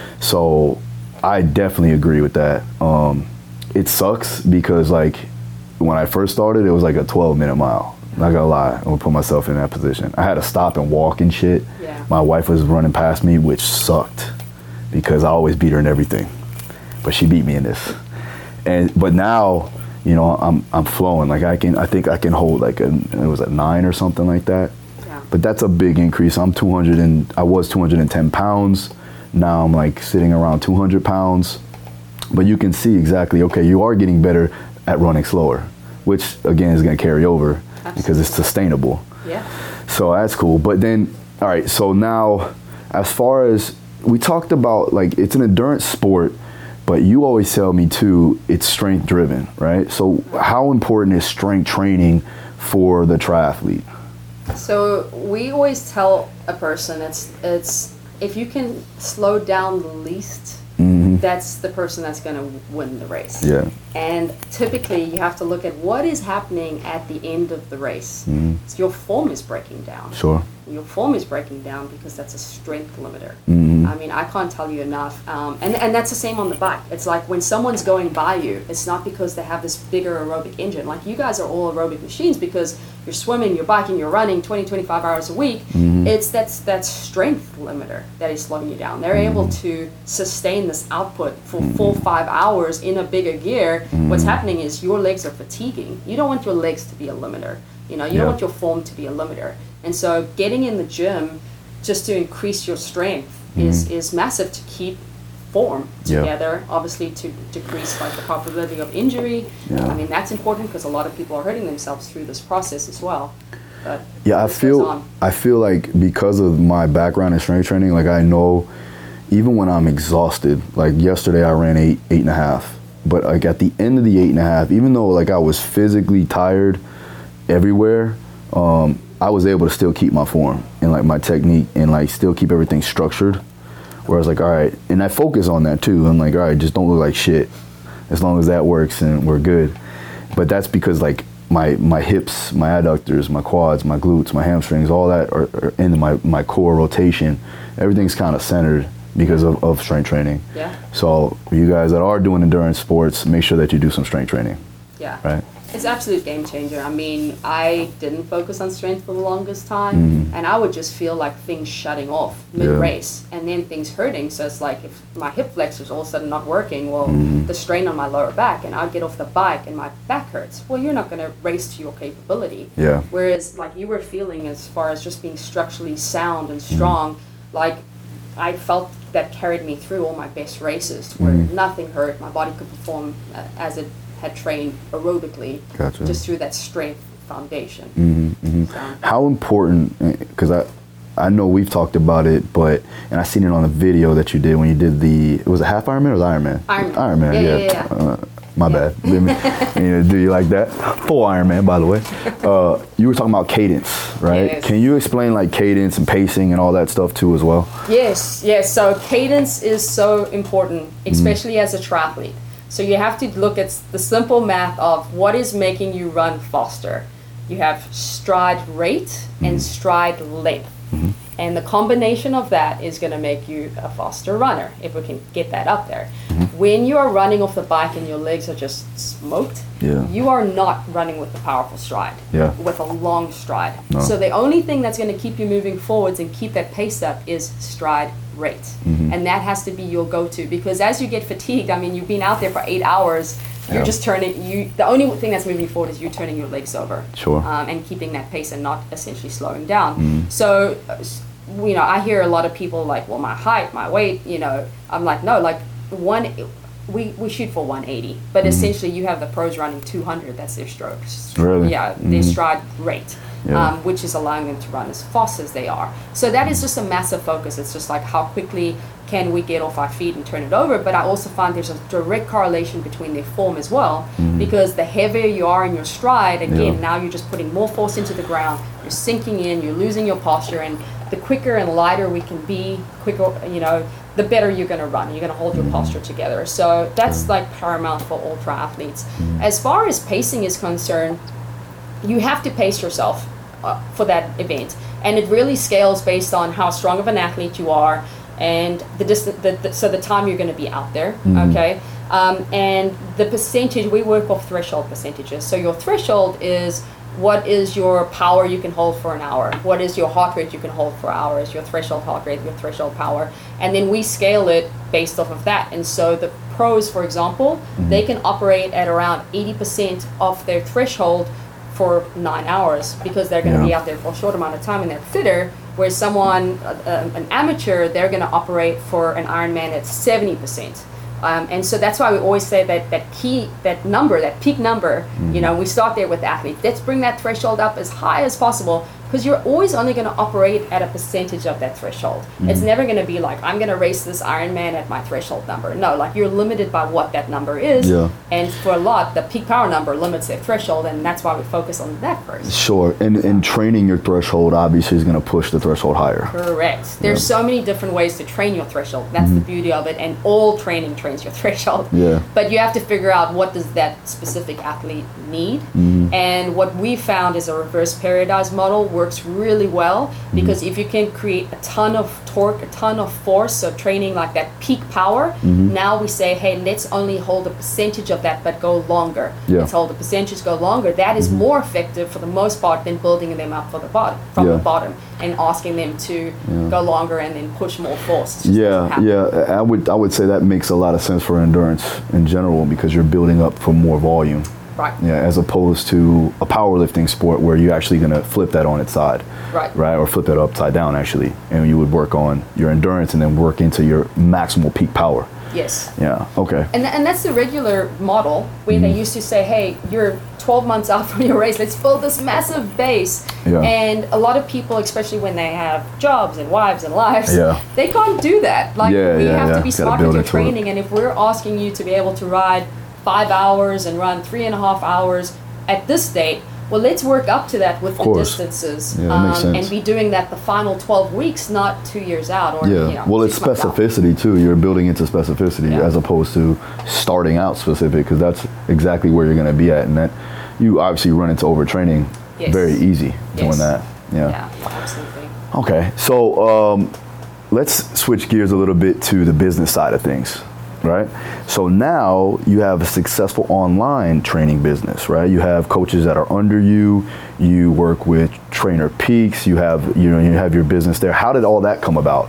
So I definitely agree with that. Um, it sucks because like when I first started, it was like a twelve minute mile. Not gonna lie, I'm gonna put myself in that position. I had to stop and walk and shit. Yeah. My wife was running past me, which sucked because I always beat her in everything, but she beat me in this. And but now, you know, I'm I'm flowing. Like I can, I think I can hold like a, it was a nine or something like that. Yeah. But that's a big increase. I'm two hundred and I was two hundred ten pounds. Now I'm like sitting around two hundred pounds. But you can see exactly, okay, you are getting better at running slower, which again is going to carry over. Absolutely. Because it's sustainable. Yeah. So that's cool. But then, all right, so now as far as, we talked about like it's an endurance sport, but you always tell me too, it's strength driven, right? So how important is strength training for the triathlete? So we always tell a person it's it's if you can slow down the least, mm-hmm. that's the person that's going to win the race. Yeah. And typically you have to look at what is happening at the end of the race. Mm-hmm. So your form is breaking down. Sure. Your form is breaking down because that's a strength limiter. Mm-hmm. I mean, I can't tell you enough. Um, and, and that's the same on the bike. It's like when someone's going by you, it's not because they have this bigger aerobic engine. Like you guys are all aerobic machines because you're swimming, you're biking, you're running twenty, twenty-five hours a week. Mm-hmm. It's that's that strength limiter that is slowing you down. They're mm-hmm. able to sustain this output for mm-hmm. four, five hours in a bigger gear. Mm-hmm. What's happening is your legs are fatiguing. You don't want your legs to be a limiter. You know, you yeah. don't want your form to be a limiter. And so getting in the gym just to increase your strength mm-hmm. is, is massive to keep form together, yeah. obviously to decrease like the probability of injury. Yeah. I mean, that's important because a lot of people are hurting themselves through this process as well. But yeah, I feel I feel like because of my background in strength training, like I know even when I'm exhausted, like yesterday I ran eight, eight and a half. But like at the end of the eight and a half, even though like I was physically tired everywhere, um, I was able to still keep my form and like my technique and like still keep everything structured. Whereas like, all right, and I focus on that too. I'm like, all right, just don't look like shit. As long as that works and we're good. But that's because like my my hips, my adductors, my quads, my glutes, my hamstrings, all that are, are in my, my core rotation. Everything's kind of centered because of, of strength training. Yeah. So you guys that are doing endurance sports, make sure that you do some strength training. Yeah. Right? It's an absolute game changer. I mean, I didn't focus on strength for the longest time, mm-hmm. and I would just feel like things shutting off mid-race, yeah. and then things hurting. So it's like if my hip flexors all of a sudden not working, well, mm-hmm. the strain on my lower back, and I'd get off the bike and my back hurts. Well, you're not going to race to your capability. Yeah. Whereas, like you were feeling as far as just being structurally sound and strong, mm-hmm. like I felt that carried me through all my best races, where mm-hmm. nothing hurt. My body could perform uh, as it had trained aerobically, gotcha. Just through that strength foundation. Mm-hmm, mm-hmm. So. How important, because I I know we've talked about it, but, and I seen it on the video that you did when you did the, it was a half Ironman or the Ironman? Ironman. Ironman, yeah. yeah. yeah, yeah. Uh, my yeah. bad. Let me, you know, do you like that? Full Ironman, by the way. Uh, you were talking about cadence, right? Yes. Can you explain like cadence and pacing and all that stuff too as well? Yes, yes. So cadence is so important, especially mm-hmm. as a triathlete. So you have to look at the simple math of what is making you run faster. You have stride rate mm-hmm. and stride length. Mm-hmm. And the combination of that is going to make you a faster runner, if we can get that up there. Mm-hmm. When you are running off the bike and your legs are just smoked, yeah. you are not running with a powerful stride, yeah. with a long stride. No. So the only thing that's going to keep you moving forwards and keep that pace up is stride rate. Mm-hmm. And that has to be your go-to, because as you get fatigued, I mean, you've been out there for eight hours, you're yeah. just turning, you. the only thing that's moving forward is you turning your legs over. Sure. Um, and keeping that pace and not essentially slowing down. Mm-hmm. So, you know, I hear a lot of people like, well, my height, my weight, you know, I'm like, no, like one, we, we shoot for one eighty, but mm-hmm. essentially you have the pros running two hundred, that's their strokes. Really? Yeah, Mm-hmm. their stride rate. Yeah. Um, which is allowing them to run as fast as they are. So that is just a massive focus. It's just like how quickly can we get off our feet and turn it over. But I also find there's a direct correlation between their form as well, mm-hmm. because the heavier you are in your stride, again, yeah. now you're just putting more force into the ground, you're sinking in, you're losing your posture, and the quicker and lighter we can be, quicker, you know, the better you're going to run. You're going to hold your posture together. So that's like paramount for all triathletes. Mm-hmm. As far as pacing is concerned, you have to pace yourself Uh, for that event, and it really scales based on how strong of an athlete you are and the distance, the, the, so the time you're going to be out there. Mm-hmm. Okay, um, and the percentage, we work off threshold percentages. So your threshold is what is your power you can hold for an hour, what is your heart rate you can hold for hours, your threshold heart rate, your threshold power, and then we scale it based off of that. And so the pros, for example, Mm-hmm. they can operate at around eighty percent of their threshold for nine hours because they're going to Yeah. be out there for a short amount of time and they're fitter. Whereas someone, uh, uh, an amateur, they're going to operate for an Ironman at seventy percent. Um, and so that's why we always say that that key, that number, that peak number, Mm-hmm. you know, we start there with the athlete. Let's bring that threshold up as high as possible because you're always only going to operate at a percentage of that threshold. Mm-hmm. It's never going to be like, I'm going to race this Ironman at my threshold number. No, like you're limited by what that number is. Yeah. And for a lot, the peak power number limits their threshold, and that's why we focus on that first. Sure. And, and training your threshold obviously is going to push the threshold higher. Correct. There's so many different ways to train your threshold. That's the beauty of it, and all training trains your threshold. Mm-hmm. Yeah. But you have to figure out what does that specific athlete need. Mm-hmm. And what we found is a reverse periodized model works really well because if you can create a ton of torque, a ton of force, so training like that peak power, Mm-hmm. now we say, hey, let's only hold a percentage of that but go longer. Yeah. Let's hold the percentage, go longer. That is more effective for the most part than building them up for the bottom, from Yeah. the bottom and asking them to go longer and then push more force. It just doesn't Yeah, happen. yeah. I would I would say that makes a lot of sense for endurance in general because you're building up for more volume. Right. Yeah, as opposed to a powerlifting sport where you're actually going to flip that on its side. Right. Right, or flip that upside down actually, and you would work on your endurance and then work into your maximal peak power. Yes. Yeah. Okay. And, and that's the regular model where Mm-hmm. they used to say, hey, you're twelve months out from your race, let's build this massive base. Yeah. And a lot of people, especially when they have jobs and wives and lives, Yeah. they can't do that. Like Yeah, we yeah, have yeah. to be Gotta smart build with your into it. training. And if we're asking you to be able to ride five hours and run three and a half hours at this date, well, let's work up to that with the course. distances, Yeah, that makes sense. and be doing that the final twelve weeks, not two years out or Yeah. you know. Well, it's six months out. specificity too. You're building into specificity Yeah. as opposed to starting out specific because that's exactly where you're going to be at, and that you obviously run into overtraining Yes. very easy doing Yes. that. Yeah. Yeah, absolutely. Okay. So um, let's switch gears a little bit to the business side of things. Right. So now you have a successful online training business, right? You have coaches that are under you. You work with Trainer Peaks. You have, you know, you have your business there. How did all that come about?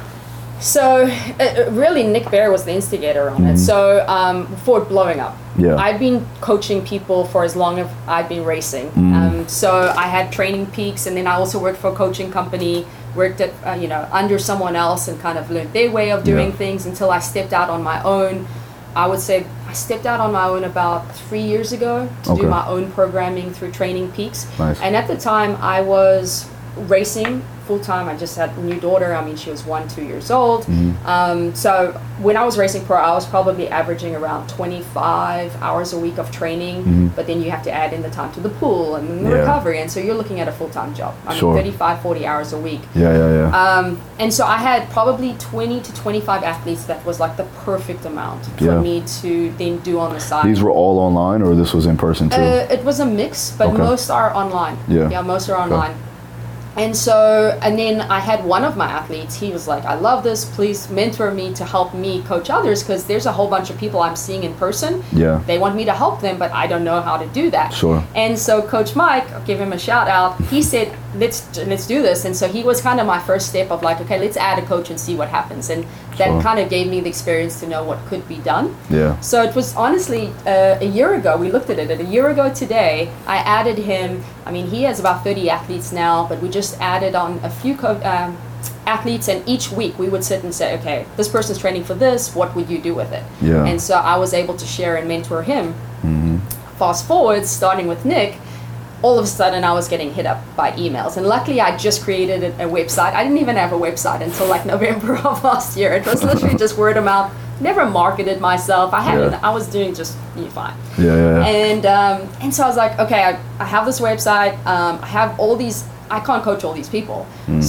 So uh, really, Nick Bear was the instigator on it. So um, before blowing up, Yeah. I've been coaching people for as long as I've been racing. Um, so I had Training Peaks, and then I also worked for a coaching company. Worked at uh, you know under someone else and kind of learned their way of doing Yeah. things until I stepped out on my own. I would say I stepped out on my own about three years ago to Okay. do my own programming through Training Peaks. Nice. And at the time, I was racing full time. I just had a new daughter. I mean, she was one, two years old. Mm-hmm. Um, so when I was racing pro, I was probably averaging around twenty-five hours a week of training. But then you have to add in the time to the pool and then the Mm-hmm. Yeah. recovery. And so you're looking at a full time job. I Sure. mean, thirty-five, forty hours a week. Yeah, yeah, yeah. Um, and so I had probably twenty to twenty-five athletes. That was like the perfect amount for Yeah. me to then do on the side. These were all online, or this was in person too? Uh, it was a mix, but Okay. most are online. Yeah. Yeah, most are online. And so, and then I had one of my athletes, he was like, I love this, please mentor me to help me coach others, because there's a whole bunch of people I'm seeing in person. Yeah. They want me to help them, but I don't know how to do that. Sure. And so Coach Mike, I'll give him a shout out, he said, let's let's do this. And so he was kind of my first step of like, okay, let's add a coach and see what happens. And that Sure. kind of gave me the experience to know what could be done. Yeah. So it was honestly uh, a year ago, we looked at it, and a year ago today, I added him. I mean, he has about thirty athletes now, but we just added on a few co- um, athletes, and each week we would sit and say, okay, this person's training for this, what would you do with it? Yeah. And so I was able to share and mentor him. Fast forward, starting with Nick, all of a sudden I was getting hit up by emails. And luckily I just created a, a website. I didn't even have a website until like November of last year. It was literally just word of mouth. Never marketed myself. I hadn't, Yeah. I was doing just you know, fine. Yeah, yeah, yeah. And um, and so I was like, okay, I, I have this website. Um, I have all these, I can't coach all these people.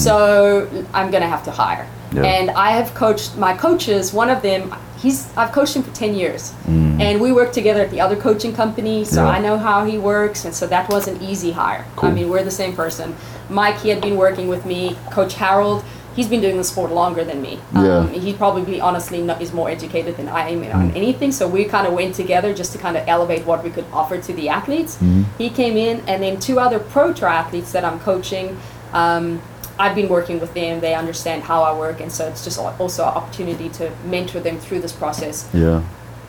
So I'm going to have to hire. Yeah. And I have coached my coaches, one of them, he's I've coached him for ten years. And we work together at the other coaching company, so Yeah. I know how he works, and so that was an easy hire. Cool. I mean, we're the same person. Mike, he had been working with me. Coach Harold, he's been doing the sport longer than me. Yeah. Um, he probably, honestly, no, is more educated than I am on anything, so we kind of went together just to kind of elevate what we could offer to the athletes. He came in, and then two other pro triathletes that I'm coaching, um, I've been working with them. They understand how I work, and so it's just al- also an opportunity to mentor them through this process. Yeah.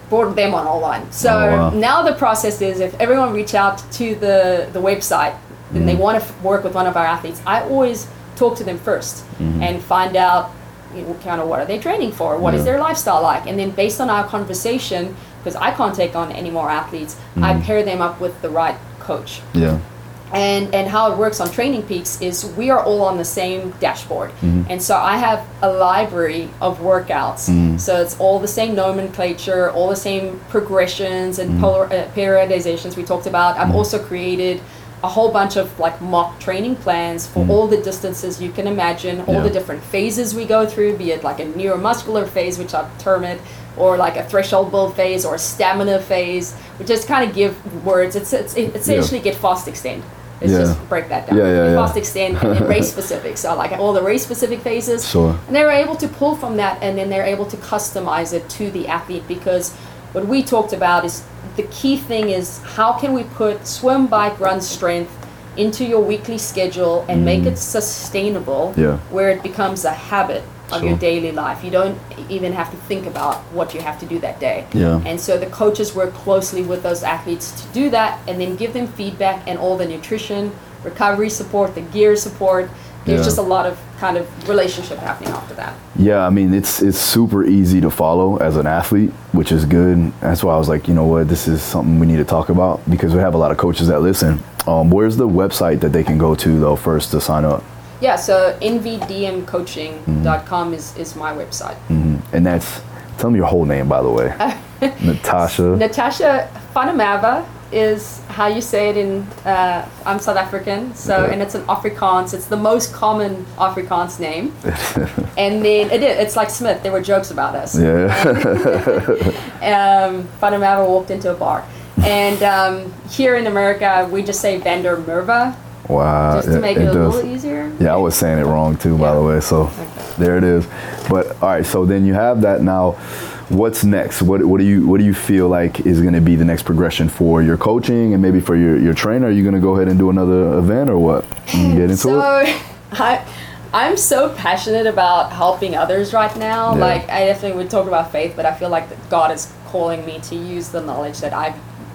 brought them on online. So Oh, wow. now the process is if everyone reach out to the, the website and they want to f- work with one of our athletes, I always talk to them first and find out, you know, kind of what are they training for? What is Yeah. their lifestyle like? And then based on our conversation, because I can't take on any more athletes, I pair them up with the right coach. Yeah. And and how it works on Training Peaks is we are all on the same dashboard. And so I have a library of workouts. So it's all the same nomenclature, all the same progressions and polar, uh, periodizations we talked about. I've also created a whole bunch of like mock training plans for all the distances you can imagine, all Yeah. the different phases we go through, be it like a neuromuscular phase, which I've termed it, or like a threshold build phase or a stamina phase. We just kind of give words. It's, it's it essentially get fast extend. Let's Yeah. just break that down. Yeah, yeah, Get yeah. fast extend and then race specific. So like all the race specific phases. Sure. And they're able to pull from that and then they're able to customize it to the athlete, because what we talked about is the key thing is how can we put swim, bike, run, strength into your weekly schedule and make it sustainable, Yeah. where it becomes a habit of Sure. your daily life. You don't even have to think about what you have to do that day. Yeah. And so the coaches work closely with those athletes to do that and then give them feedback and all the nutrition, recovery support, the gear support. There's Yeah. just a lot of kind of relationship happening after that. Yeah, I mean, it's it's super easy to follow as an athlete, which is good. That's why I was like, you know what, this is something we need to talk about, because we have a lot of coaches that listen. Um, where's the website that they can go to, though, first to sign up? Yeah, so N V D M coaching dot com is, is my website. Mhm. And that's, tell me your whole name, by the way. Natasha. Natasha Fanamava is how you say it in, uh, I'm South African, so, Okay. and it's an Afrikaans, it's the most common Afrikaans name. And then it is, it's like Smith, there were jokes about us. Yeah. um, Fanamava walked into a bar. And um, here in America, we just say Vander Merva, Wow. just to it- make it, it a does. little easier. Yeah, I was saying it wrong too, by Yeah. the way. So there it is. But all right, so then you have that now. What's next? What what do you what do you feel like is going to be the next progression for your coaching and maybe for your, your trainer? Are you going to go ahead and do another event or what? You get into so, it? I, I'm so passionate about helping others right now. Yeah. Like, I definitely would talk about faith, but I feel like that God is calling me to use the knowledge that I've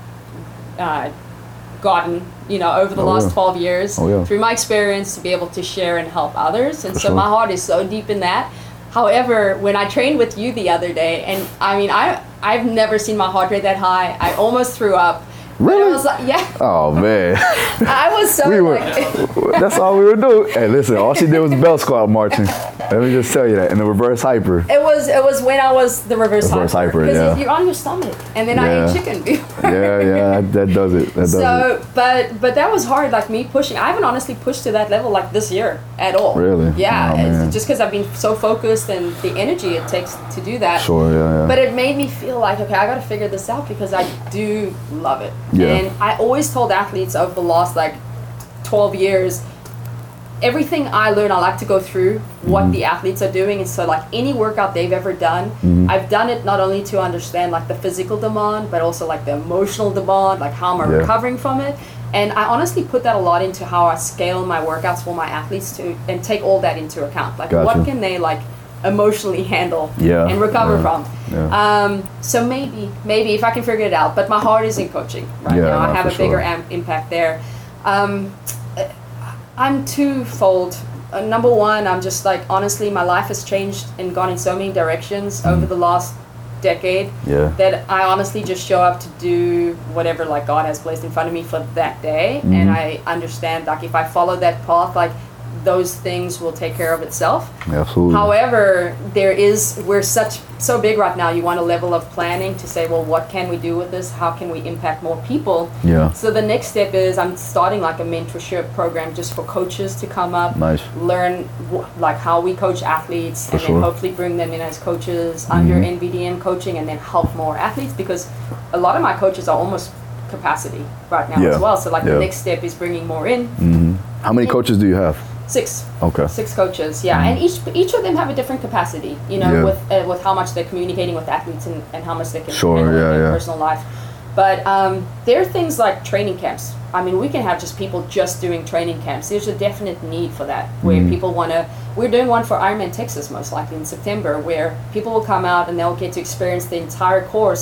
uh, gotten, you know, over the Oh, last yeah. twelve years Oh, yeah. through my experience to be able to share and help others. And For so sure. my heart is so deep in that. However, when I trained with you the other day, and I mean, I I've never seen my heart rate that high. I almost threw up. But Really? I was like, yeah, Oh man, I was so we were. like, That's all we were doing. Hey, listen, all she did was bell squat marching. Let me just tell you that. And the reverse hyper. It was it was when I was the reverse, Reverse hyper, because yeah. you're on your stomach, and then I Yeah. ate chicken before. Yeah, yeah, that, that does it. That does it. So, but but that was hard. Like me pushing, I haven't honestly pushed to that level like this year at all. Really? Yeah, Oh, it's man. just because I've been so focused and the energy it takes to do that. Sure, yeah, yeah. But it made me feel like, okay, I got to figure this out because I do love it. Yeah. And I always told athletes over the last like twelve years, everything I learn, I like to go through what Mm-hmm. the athletes are doing. And so like any workout they've ever done, Mm-hmm. I've done it not only to understand like the physical demand, but also like the emotional demand, like how am I Yeah. recovering from it. And I honestly put that a lot into how I scale my workouts for my athletes to, and take all that into account. Like Gotcha. what can they like emotionally handle Yeah, and recover yeah, from. yeah. Um, so maybe, maybe if I can figure it out. But my heart is in coaching right Yeah, now. I no, have for a bigger sure. am- impact there. Um, uh, I'm twofold. Uh, number one, I'm just like, honestly, my life has changed and gone in so many directions Mm. over the last decade Yeah. that I honestly just show up to do whatever like God has placed in front of me for that day. Mm-hmm. And I understand like if I follow that path, like those things will take care of itself. Absolutely. However, there is, we're such, so big right now, you want a level of planning to say, well, what can we do with this? How can we impact more people? Yeah. So the next step is I'm starting like a mentorship program just for coaches to come up, Nice. learn wh- like how we coach athletes, For and sure. then hopefully bring them in as coaches under Mhm. N V D M coaching, and then help more athletes, because a lot of my coaches are almost capacity right now Yeah. as well. So like Yeah. the next step is bringing more in. hmm How many coaches do you have? Six. Okay. Six coaches, yeah, and each each of them have a different capacity, you know, Yeah. with uh, with how much they're communicating with athletes and, and how much they can Sure, handle in yeah, their yeah. personal life. But um, there are things like training camps. I mean, we can have just people just doing training camps. There's a definite need for that, where Mm-hmm. people want to. We're doing one for Ironman Texas most likely in September, where people will come out and they'll get to experience the entire course,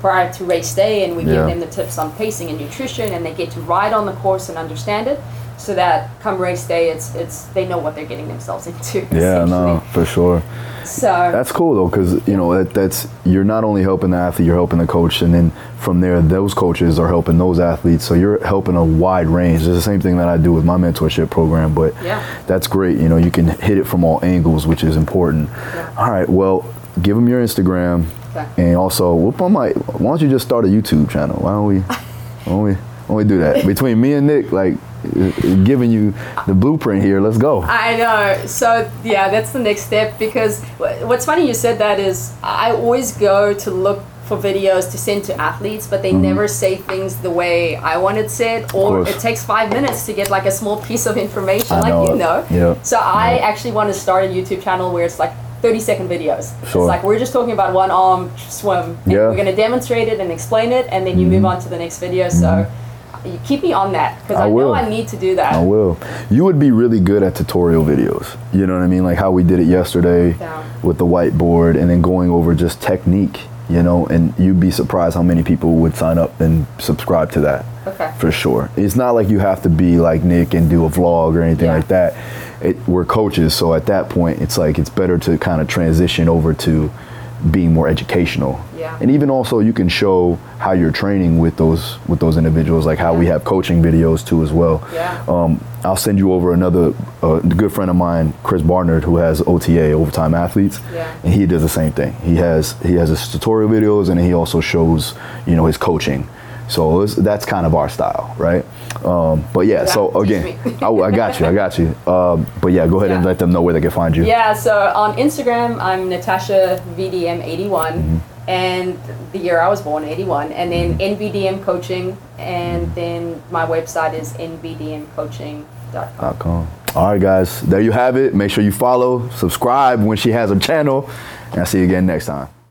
prior to race day, and we Yeah. give them the tips on pacing and nutrition, and they get to ride on the course and understand it, so that come race day, it's it's they know what they're getting themselves into. Yeah, no, for sure. So That's cool though, because you know that, that's you're not only helping the athlete, you're helping the coach, and then from there, those coaches are helping those athletes. So you're helping a wide range. It's the same thing that I do with my mentorship program, but Yeah. that's great. You know, you can hit it from all angles, which is important. Yeah. All right, well, give them your Instagram, Okay. and also, whoop on my. Why don't you just start a YouTube channel? Why don't we? Why don't we? Why don't we do that? Between me and Nick, like giving you the blueprint here. Let's go. I know. So yeah, that's the next step, because wh- what's funny you said that is I always go to look for videos to send to athletes, but they never say things the way I want it said, or course. it takes five minutes to get like a small piece of information, I like know you it. know. Yeah. So I Yeah. actually want to start a YouTube channel where it's like thirty second videos. Sure. It's like we're just talking about one arm swim, and Yeah. we're going to demonstrate it and explain it, and then you move on to the next video. So you keep me on that, because I I, know will. I need to do that. I will. You would be really good at tutorial videos. You know what I mean? Like how we did it yesterday Yeah. with the whiteboard, and then going over just technique, you know, and you'd be surprised how many people would sign up and subscribe to that. Okay. For sure. It's not like you have to be like Nick and do a vlog or anything Yeah. like that. It, we're coaches, so at that point, it's like it's better to kind of transition over to being more educational. Yeah. And even also you can show how you're training with those with those individuals, like how we have coaching videos too as well. Yeah. Um, I'll send you over another uh, good friend of mine, Chris Barnard, who has O T A, Overtime Athletes, Yeah. and he does the same thing. He has he has his tutorial videos, and he also shows, you know, his coaching. So it's, that's kind of our style, right? Um, but yeah, Yeah, so teach again, me. I, I got you, I got you. Um, but yeah, go ahead and Yeah. let them know where they can find you. Yeah, so on Instagram, I'm Natasha V D M eighty-one, Mm-hmm. and the year I was born, eighty-one, and then N V D M Coaching, and then my website is n v d m coaching dot com. .com. All right, guys, there you have it. Make sure you follow, subscribe when she has a channel, and I'll see you again next time.